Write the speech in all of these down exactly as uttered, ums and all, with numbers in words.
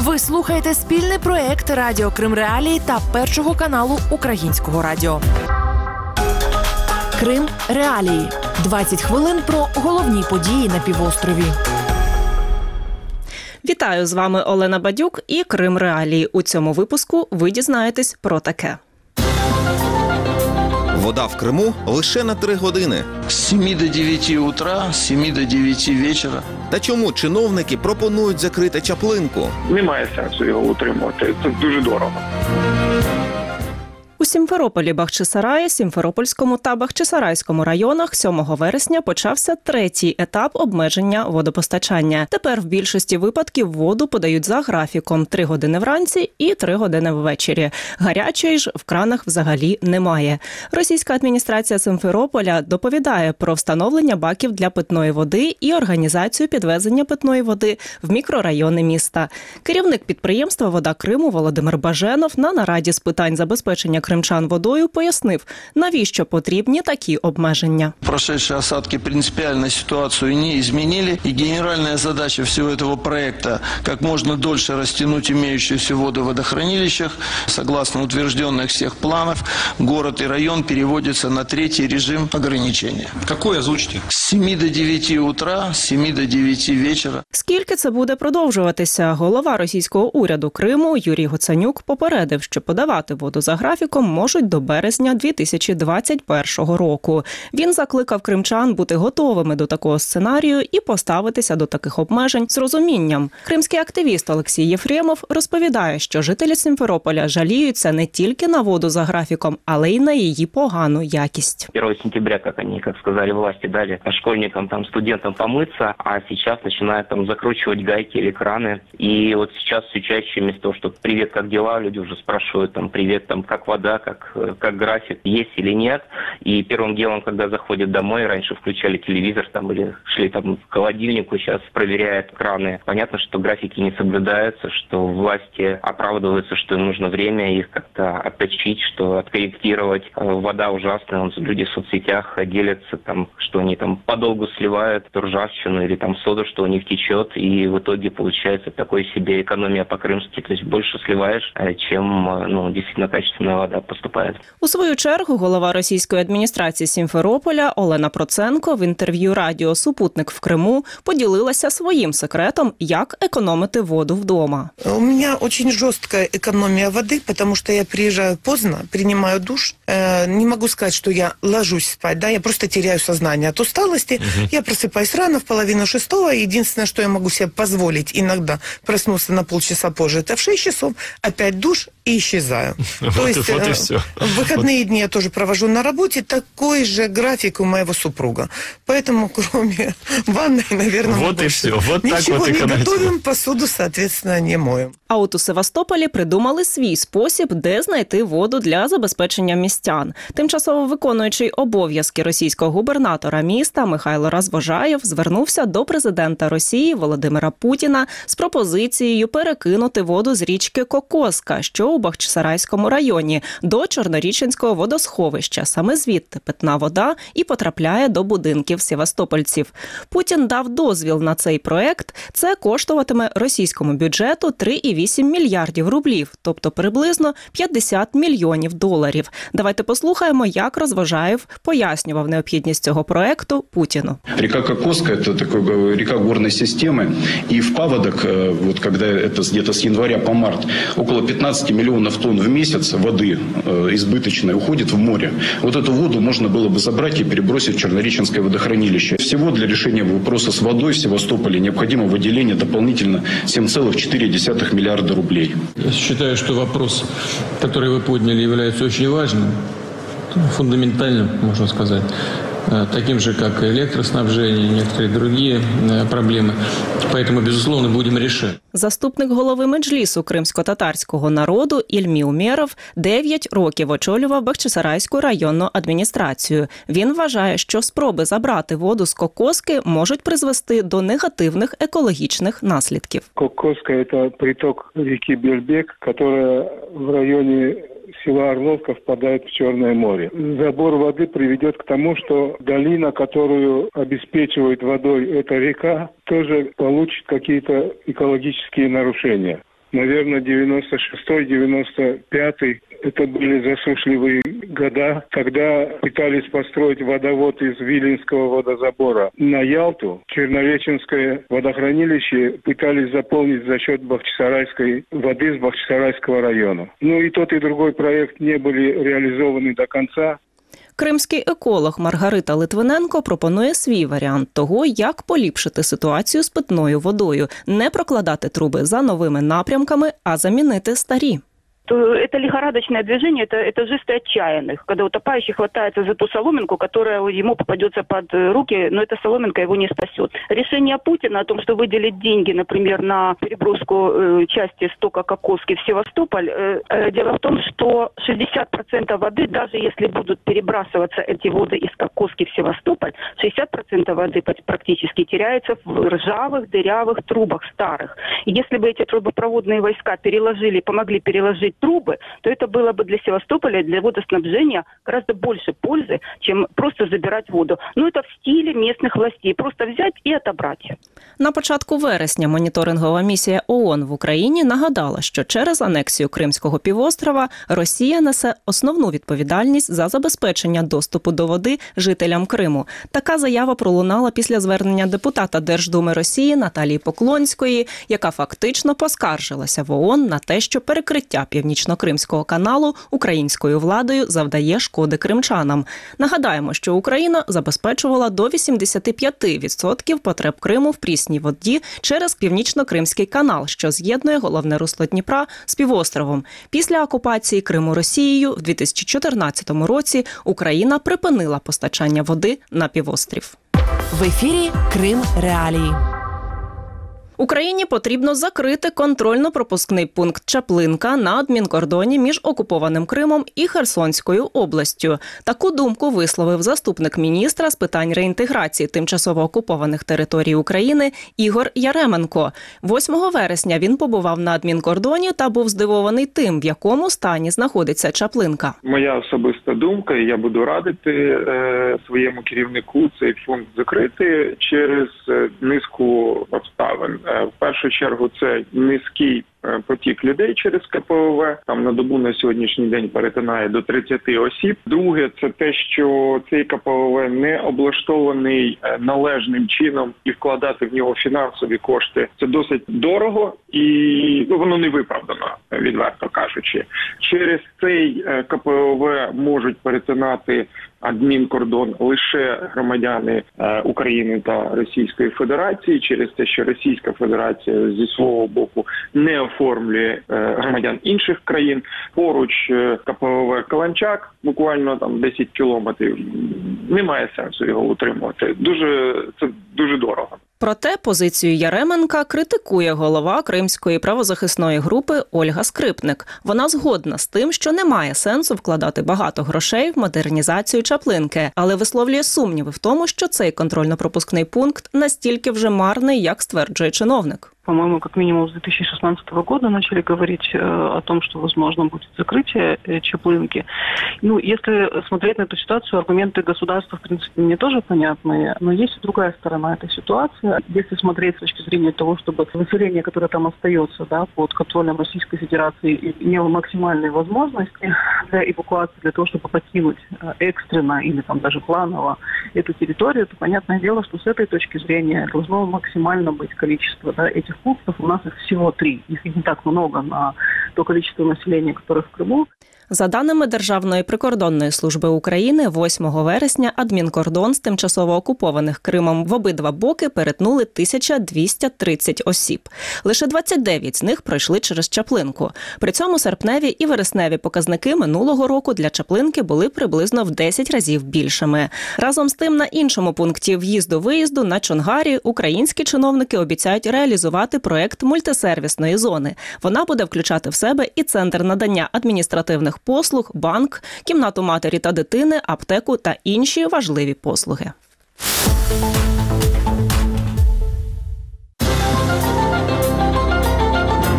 Ви слухаєте спільний проект Радіо Крим Реалії та Першого каналу Українського радіо. Крим Реалії. двадцять хвилин про головні події на півострові. Вітаю, з вами Олена Бадюк і Крим Реалії. У цьому випуску ви дізнаєтесь про таке. Вода в Криму лише на три години. З семи до дев'яти утра, з семи до дев'яти вечора. Та чому чиновники пропонують закрити Чаплинку? Немає сенсу його утримувати, це дуже дорого. У Сімферополі, Бахчисараї, Сімферопольському та Бахчисарайському районах сьомого вересня почався третій етап обмеження водопостачання. Тепер в більшості випадків воду подають за графіком – три години вранці і три години ввечері. Гарячої ж в кранах взагалі немає. Російська адміністрація Сімферополя доповідає про встановлення баків для питної води і організацію підвезення питної води в мікрорайони міста. Керівник підприємства «Вода Криму» Володимир Баженов на нараді з питань забезпечення кримчан водою пояснив, навіщо потрібні такі обмеження. Прошедші осадки принципіально ситуацію не змінили, і генеральна задача всього цього проекту – як можна дольше розтягнути імеючуся воду в водохранилищах. Согласно утвержденных всех планов, город и район переводятся на третий режим ограничения. Какой озвучите? С семи до девяти утра, с семи до девяти вечера. Скільки це буде продовжуватися? Голова російського уряду Криму Юрій Гуцанюк попередив, що подавати воду за графіком можуть до березня дві тисячі двадцять першого року. Він закликав кримчан бути готовими до такого сценарію і поставитися до таких обмежень з розумінням. Кримський активіст Олексій Єфремов розповідає, що жителі Сімферополя жаліються не тільки на воду за графіком, але й на її погану якість. первого сентября, как они, как сказали власти, дали школьникам, там, студентам помыться, а сейчас начинают там закручивать гайки или краны. И вот сейчас все чаще вместо того, что «привет, как дела?», люди уже спрашивают там «привет, там, как вода?», как, как график, есть или нет. И первым делом, когда заходят домой, раньше включали телевизор там или шли там к холодильнику, сейчас проверяют краны. Понятно, что графики не соблюдаются, что власти оправдываются, что им нужно время их как-то отточить, что откорректировать. Вода ужасная, люди в соцсетях делятся, там, что они там подолгу сливают ржавчину или там соду, что у них течет, и в итоге получается такой себе экономия по-крымски, то есть больше сливаешь, чем ну, действительно качественная вода поступає. У свою чергу голова російської адміністрації Сімферополя Олена Проценко в інтерв'ю радіо «Супутник в Криму» поділилася своїм секретом, як економити воду вдома. У меня очень жесткая экономия воды, потому что я приезжаю поздно, принимаю душ. Э, не могу сказать, что я ложусь спать, да, я просто теряю сознание от усталости. Угу. Я просыпаюсь рано, в половину шестого. Единственное, что я могу себе позволить иногда проснуться на полчаса позже, это в шесть часов, опять душ и исчезаю. Вот, То есть вот и все. В выходные вот. Дни я тоже провожу на работе. Такой же график у моего супруга. Поэтому, кроме ванной, наверное, вот и все. Вот ничего так вот не готовим, посуду, соответственно, не моем. А от у Севастополі придумали свій спосіб, де знайти воду для забезпечення містян. Тимчасово виконуючий обов'язки російського губернатора міста Михайло Развожаєв звернувся до президента Росії Володимира Путіна з пропозицією перекинути воду з річки Кокоска, що у Бахчисарайському районі, до Чорноріченського водосховища. Саме звідти питна вода і потрапляє до будинків севастопольців. Путін дав дозвіл на цей проект. Це коштуватиме російському бюджету три цілих вісім мільярдів рублів, тобто приблизно п'ятдесят мільйонів доларів. Давайте послухаємо, як Развожаєв пояснював необхідність цього проекту Путіну. Река Кокоска – это такой река горной системы, и в паводок, вот когда это где-то с января по март, около пятнадцать миллионов тонн в месяц воды избыточной уходит в море. Вот эту воду можно было бы забрать и перебросить в Чернореченское водохранилище. Всего для решения вопроса с водой в Севастополе необходимо выделение дополнительно семь целых четыре десятых миллиарда рублей. Я считаю, что вопрос, который вы подняли, является очень важным, фундаментальным, можно сказать, таким же, как и электроснабжение, некоторые другие проблемы. Поэтому, безусловно, будем решать. Заступник голови Меджлісу кримсько-татарського народу Ільмі Умєров дев'ять років очолював Бахчисарайську районну адміністрацію. Він вважає, що спроби забрати воду з Кокоски можуть призвести до негативних екологічних наслідків. Кокоска – це приток ріки Бельбек, яка в районі села Орловка впадает в Черное море. Забор воды приведет к тому, что долина, которую обеспечивает водой эта река, тоже получит какие-то экологические нарушения. наверное, девяносто шестой — девяносто пятый. Это были засушливые года, когда пытались построить водовод из Виленского водозабора на Ялту. Черновеченское водохранилище пытались заполнить за счет бахчисарайской воды с Бахчисарайского района. Ну и тот, и другой проект не были реализованы до конца. Кримський еколог Маргарита Литвиненко пропонує свій варіант того, як поліпшити ситуацію з питною водою, не прокладати труби за новими напрямками, а замінити старі. Это лихорадочное движение, это, это жесты отчаянных, когда утопающий хватается за ту соломинку, которая ему попадется под руки, но эта соломинка его не спасет. Решение Путина о том, что выделить деньги, например, на переброску э, части стока Кокоски в Севастополь, э, э, дело в том, что шестьдесят процентов воды, даже если будут перебрасываться эти воды из Кокоски в Севастополь, шестьдесят процентов воды практически теряется в ржавых, дырявых трубах старых. И если бы эти трубопроводные войска переложили, помогли переложить трубы, то это было бы для Севастополя, для водоснабжения гораздо больше пользы, чем просто забирать воду. Но это в стиле местных властей. Просто взять и отобрать. На початку вересня моніторингова місія ООН в Україні нагадала, що через анексію Кримського півострова Росія несе основну відповідальність за забезпечення доступу до води жителям Криму. Така заява пролунала після звернення депутата Держдуми Росії Наталії Поклонської, яка фактично поскаржилася в ООН на те, що перекриття Північно-Кримського каналу українською владою завдає шкоди кримчанам. Нагадаємо, що Україна забезпечувала до вісімдесят п'ять відсотків потреб Криму в прісній воді через Північно-Кримський канал, що з'єднує головне русло Дніпра з півостровом. Після окупації Криму Росією в дві тисячі чотирнадцятому році Україна припинила постачання води на півострів. В ефірі Крим Реалії. Україні потрібно закрити контрольно-пропускний пункт Чаплинка на адмінкордоні між окупованим Кримом і Херсонською областю. Таку думку висловив заступник міністра з питань реінтеграції тимчасово окупованих територій України Ігор Яременко. восьмого вересня він побував на адмінкордоні та був здивований тим, в якому стані знаходиться Чаплинка. Моя особиста думка, і я буду радити е, своєму керівнику цей пункт закрити через низку обставин. В першу чергу це низький потік людей через ка пе о ве, там на добу на сьогоднішній день перетинає до тридцяти осіб. Друге, це те, що цей ка пе о ве не облаштований належним чином і вкладати в нього фінансові кошти – це досить дорого і ну, воно не виправдано, відверто кажучи. Через цей ка пе о ве можуть перетинати адмінкордон лише громадяни е, України та Російської Федерації, через те, що Російська Федерація зі свого боку не оформлює е, громадян інших країн. Поруч е, ка пе о ве Каланчак, буквально там десять кілометрів, немає сенсу його утримувати. Дуже, це дуже дорого. Проте позицію Яременка критикує голова Кримської правозахисної групи Ольга Скрипник. Вона згодна з тим, що немає сенсу вкладати багато грошей в модернізацію Чаплинки, але висловлює сумніви в тому, що цей контрольно-пропускний пункт настільки вже марний, як стверджує чиновник. По-моему, как минимум с две тысячи шестнадцатого года начали говорить э, о том, что возможно будет закрытие э, Чаплинки. Ну, если смотреть на эту ситуацию, аргументы государства, в принципе, мне тоже понятны, но есть и другая сторона этой ситуации. Если смотреть с точки зрения того, чтобы население, которое там остается, да, под контролем Российской Федерации, имело максимальные возможности для эвакуации, для того, чтобы покинуть э, экстренно или там даже планово эту территорию, то понятное дело, что с этой точки зрения должно максимально быть количество, да, этих пунктов. У нас их всего три. Их не так много на то количество населения, которое в Крыму. За даними Державної прикордонної служби України, восьмого вересня адмінкордон з тимчасово окупованих Кримом в обидва боки перетнули тисяча двісті тридцять осіб. Лише двадцять дев'ять з них пройшли через Чаплинку. При цьому серпневі і вересневі показники минулого року для Чаплинки були приблизно в десять разів більшими. Разом з тим, на іншому пункті в'їзду-виїзду на Чонгарі українські чиновники обіцяють реалізувати проект мультисервісної зони. Вона буде включати в себе і центр надання адміністративних послуг, банк, кімнату матері та дитини, аптеку та інші важливі послуги.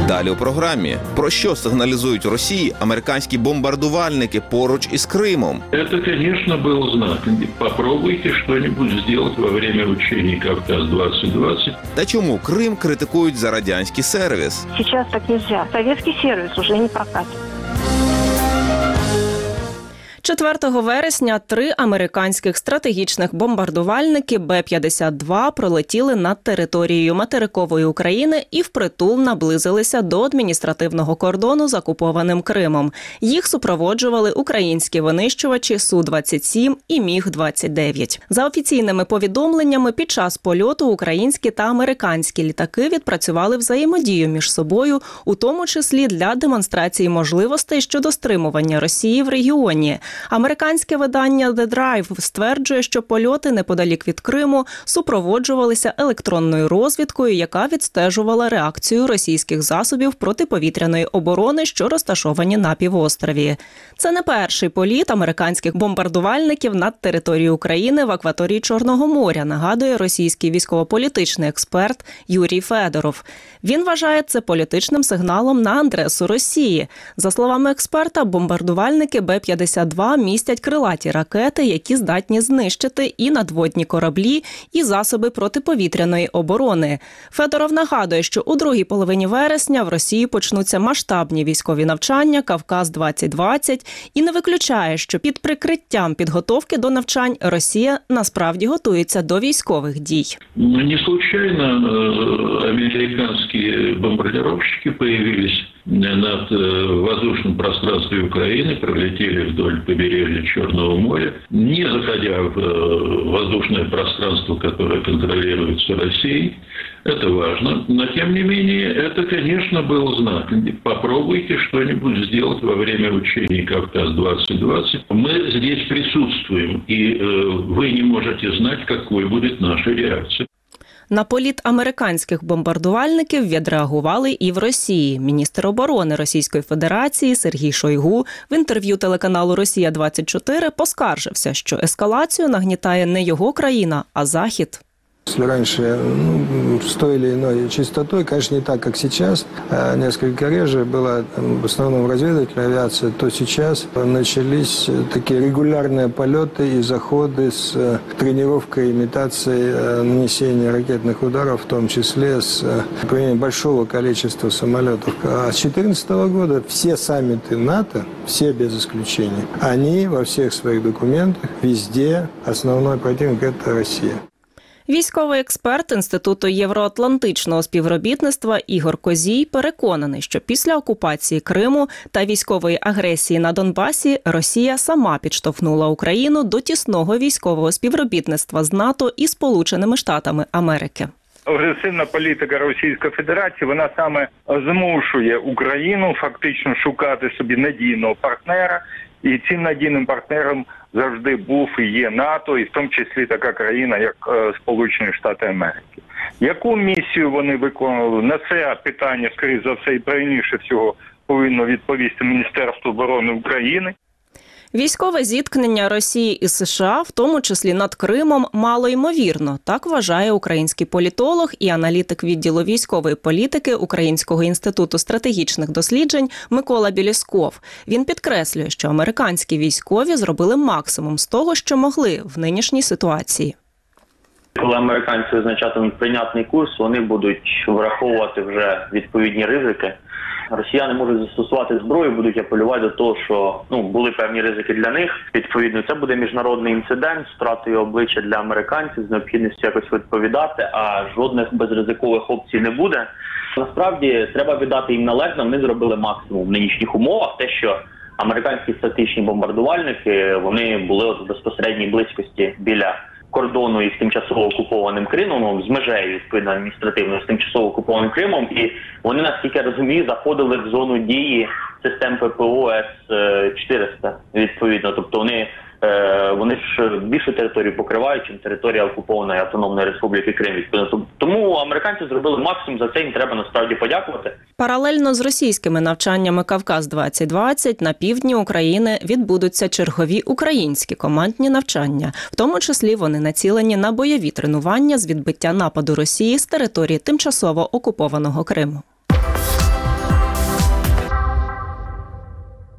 Далі у програмі. Про що сигналізують Росії американські бомбардувальники поруч із Кримом? Це, звісно, був знак. Попробуйте щось зробити во время учений Кавказ двадцять двадцять. Та чому Крим критикують за радянський сервіс? Зараз так не можна. Совєтський сервіс вже не прокатить. четвертого вересня три американських стратегічних бомбардувальники Бе п'ятдесят два пролетіли над територією материкової України і впритул наблизилися до адміністративного кордону з окупованим Кримом. Їх супроводжували українські винищувачі Су двадцять сім і Міг двадцять дев'ять. За офіційними повідомленнями, під час польоту українські та американські літаки відпрацювали взаємодію між собою, у тому числі для демонстрації можливостей щодо стримування Росії в регіоні. Американське видання The Drive стверджує, що польоти неподалік від Криму супроводжувалися електронною розвідкою, яка відстежувала реакцію російських засобів протиповітряної оборони, що розташовані на півострові. Це не перший політ американських бомбардувальників над територією України в акваторії Чорного моря, нагадує російський військово-політичний експерт Юрій Федоров. Він вважає це політичним сигналом на адресу Росії. За словами експерта, бомбардувальники Бе п'ятдесят два містять крилаті ракети, які здатні знищити і надводні кораблі, і засоби протиповітряної оборони. Федоров нагадує, що у другій половині вересня в Росії почнуться масштабні військові навчання «Кавказ двадцять двадцять» і не виключає, що під прикриттям підготовки до навчань Росія насправді готується до військових дій. Не случайно американські бомбардировщики появились над воздушным пространством Украины, пролетели вдоль побережья Черного моря, не заходя в воздушное пространство, которое контролируется Россией. Это важно. Но, тем не менее, это, конечно, был знак. Попробуйте что-нибудь сделать во время учений Кавказ двадцать двадцать. Мы здесь присутствуем, и вы не можете знать, какой будет наша реакция. На політ американських бомбардувальників відреагували і в Росії. Міністр оборони Російської Федерації Сергій Шойгу в інтерв'ю телеканалу «Росія двадцять чотири» поскаржився, що ескалацію нагнітає не його країна, а Захід. Если раньше ну, с той или иной частотой, конечно, не так, как сейчас, а несколько реже была там, в основном разведывательная авиация, то сейчас начались такие регулярные полеты и заходы с тренировкой, имитацией нанесения ракетных ударов, в том числе с применением большого количества самолетов. А с две тысячи четырнадцатого года все саммиты НАТО, все без исключения, они во всех своих документах, везде основной противник – это Россия. Військовий експерт Інституту євроатлантичного співробітництва Ігор Козій переконаний, що після окупації Криму та військової агресії на Донбасі Росія сама підштовхнула Україну до тісного військового співробітництва з НАТО і Сполученими Штатами Америки. Агресивна політика Російської Федерації, вона саме змушує Україну фактично шукати собі надійного партнера, і цим надійним партнером завжди був і є НАТО, і в тому числі така країна, як Сполучені Штати Америки. Яку місію вони виконували? На це питання, скоріше за все, і правильніше всього повинно відповісти Міністерство оборони України. Військове зіткнення Росії і США, в тому числі над Кримом, малоймовірно. Так вважає український політолог і аналітик відділу військової політики Українського інституту стратегічних досліджень Микола Білісков. Він підкреслює, що американські військові зробили максимум з того, що могли в нинішній ситуації. Коли американці визначатимуть прийнятний курс, вони будуть враховувати вже відповідні ризики. Росіяни можуть застосувати зброю, будуть апелювати до того, що ну були певні ризики для них. Відповідно, це буде міжнародний інцидент з втратою обличчя для американців, з необхідністю якось відповідати, а жодних безризикових опцій не буде. Насправді, треба віддати їм належне, вони зробили максимум в нинішніх умовах. Те, що американські стратегічні бомбардувальники, вони були от в безпосередній близькості біля кордону із тимчасово окупованим Кримом, з межею, відповідно, адміністративною з тимчасово окупованим Кримом, і вони, наскільки я розумію, заходили в зону дії систем ППО С чотириста, відповідно. Тобто вони, вони ж більшу територію покривають, чим територія окупованої Автономної Республіки Крим, відповідно. Тому американці зробили максимум, за це їм треба насправді подякувати. Паралельно з російськими навчаннями «Кавказ двадцять двадцять» на півдні України відбудуться чергові українські командні навчання. В тому числі вони націлені на бойові тренування з відбиття нападу Росії з території тимчасово окупованого Криму.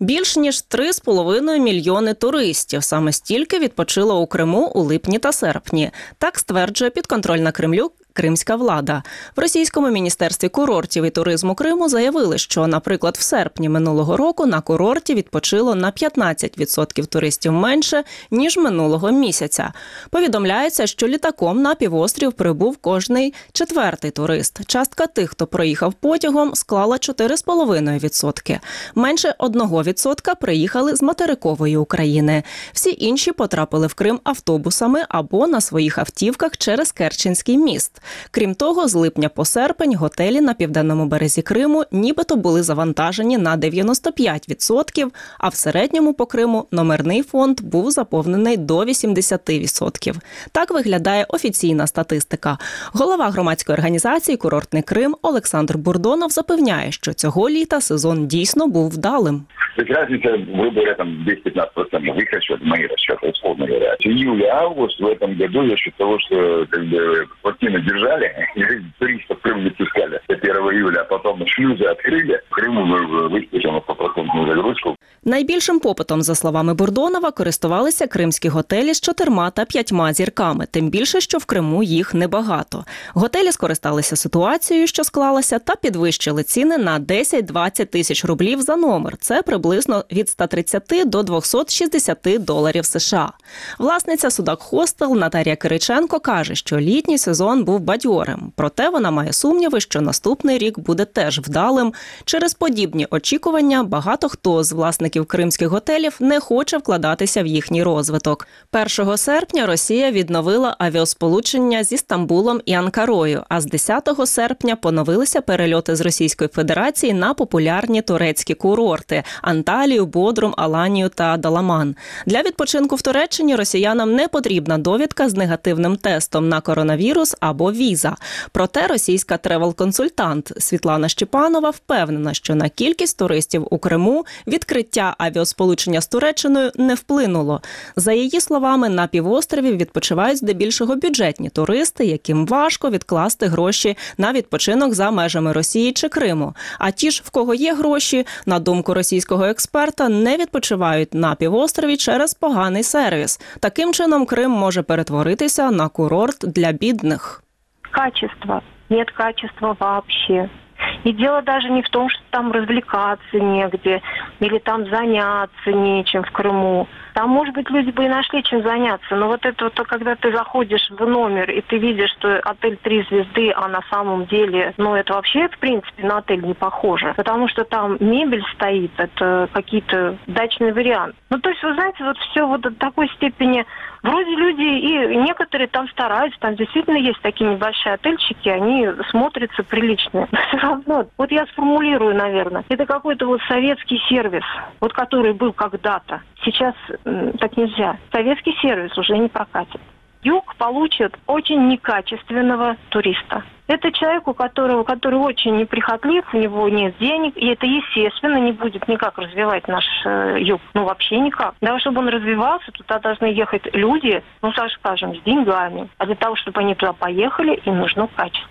Більш ніж три з половиною мільйони туристів. Саме стільки відпочило у Криму у липні та серпні. Так стверджує підконтрольна Кремлю кримська влада. В російському міністерстві курортів і туризму Криму заявили, що, наприклад, в серпні минулого року на курорті відпочило на п'ятнадцять відсотків туристів менше, ніж минулого місяця. Повідомляється, що літаком на півострів прибув кожний четвертий турист. Частка тих, хто проїхав потягом, склала чотири з половиною відсотки. Менше одного відсотка приїхали з материкової України. Всі інші потрапили в Крим автобусами або на своїх автівках через Керченський міст. Крім того, з липня по серпень готелі на південному березі Криму нібито були завантажені на дев'яносто п'ять відсотків, а в середньому по Криму номерний фонд був заповнений до вісімдесят відсотків. Так виглядає офіційна статистика. Голова громадської організації «Курортний Крим» Олександр Бурдонов запевняє, що цього літа сезон дійсно був вдалим. То есть разница, грубо говоря, там десять-пятнадцать процентов их расчеты, мои расчеты, условно говоря. Июль-август в этом году за счет того, что как бы плотины держали, и туристов в Крым не пускали до первого июля, а потом шлюзы открыли, в Крыму выставили стопроцентную загрузку. Найбільшим попитом, за словами Бурдонова, користувалися кримські готелі з чотирма та п'ятьма зірками, тим більше, що в Криму їх небагато. Готелі скористалися ситуацією, що склалася, та підвищили ціни на десять-двадцять тисяч рублів за номер. Це приблизно від ста тридцяти до двохсот шістдесяти доларів США. Власниця Судак Хостел Наталія Кириченко каже, що літній сезон був бадьорим. Проте вона має сумніви, що наступний рік буде теж вдалим. Через подібні очікування багато хто з власників кримських готелів не хоче вкладатися в їхній розвиток. першого серпня Росія відновила авіасполучення зі Стамбулом і Анкарою, а з десятого серпня поновилися перельоти з Російської Федерації на популярні турецькі курорти – Анталію, Бодрум, Аланію та Даламан. Для відпочинку в Туреччині росіянам не потрібна довідка з негативним тестом на коронавірус або віза. Проте російська тревел-консультант Світлана Щепанова впевнена, що на кількість туристів у Криму відкриття авіасполучення з Туреччиною не вплинуло. За її словами, на півострові відпочивають здебільшого бюджетні туристи, яким важко відкласти гроші на відпочинок за межами Росії чи Криму. А ті ж, в кого є гроші, на думку російського експерта, не відпочивають на півострові через поганий сервіс. Таким чином, Крим може перетворитися на курорт для бідних. Качество. Нет качества вообще. И дело даже не в том, что там развлекаться негде, или там заняться нечем в Крыму. Там, может быть, люди бы и нашли чем заняться, но вот это вот, когда ты заходишь в номер, и ты видишь, что отель три звезды, а на самом деле, ну, это вообще, в принципе, на отель не похоже, потому что там мебель стоит, это какие-то дачные варианты. Ну, то есть, вы знаете, вот все вот до такой степени, вроде люди, и некоторые там стараются, там действительно есть такие небольшие отельчики, они смотрятся прилично. Но все равно, вот я сформулирую, наверное, это какой-то вот советский сервис, вот который был когда-то. Сейчас так нельзя. Советский сервис уже не прокатит. Юг получит очень некачественного туриста. Это человек, у которого, который очень неприхотлив, у него нет денег, и это, естественно, не будет никак развивать наш э, юг. Ну, вообще никак. Для того, чтобы он развивался, туда должны ехать люди, ну, скажем, с деньгами. А для того, чтобы они туда поехали, им нужно качество.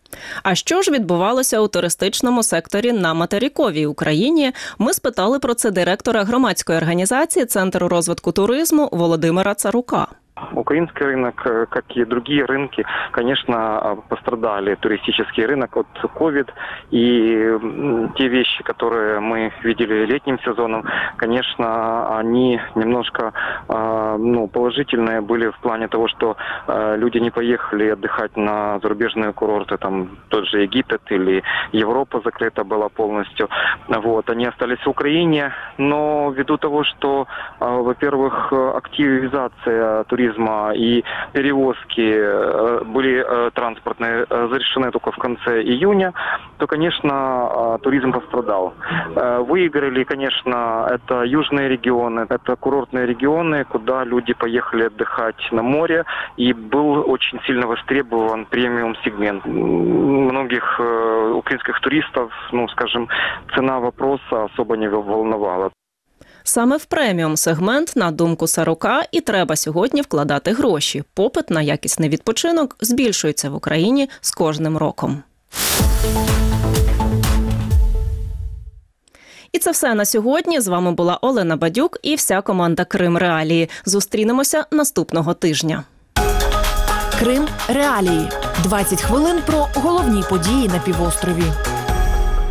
А що ж відбувалося у туристичному секторі на материковій Україні? Ми спитали про це директора громадської організації Центру розвитку туризму Володимира Царука. Украинский рынок, как и другие рынки, конечно, пострадали. Туристический рынок от ковид. И те вещи, которые мы видели летним сезоном, конечно, они немножко ну, положительные были в плане того, что люди не поехали отдыхать на зарубежные курорты, там тот же Египет или Европа закрыта была полностью. Вот, они остались в Украине, но ввиду того, что, во-первых, активизация туризма и перевозки были транспортные завершены только в конце июня, то, конечно, туризм пострадал. Выиграли, конечно, это южные регионы, это курортные регионы, куда люди поехали отдыхать на море, и был очень сильно востребован премиум-сегмент. Многих украинских туристов, ну, скажем, цена вопроса особо не волновала. Саме в преміум-сегмент, на думку Царука, і треба сьогодні вкладати гроші. Попит на якісний відпочинок збільшується в Україні з кожним роком. І це це все на сьогодні. З вами була Олена Бадюк і вся команда Крим Реалії. Зустрінемося наступного тижня. Крим Реалії. двадцять хвилин про головні події на півострові.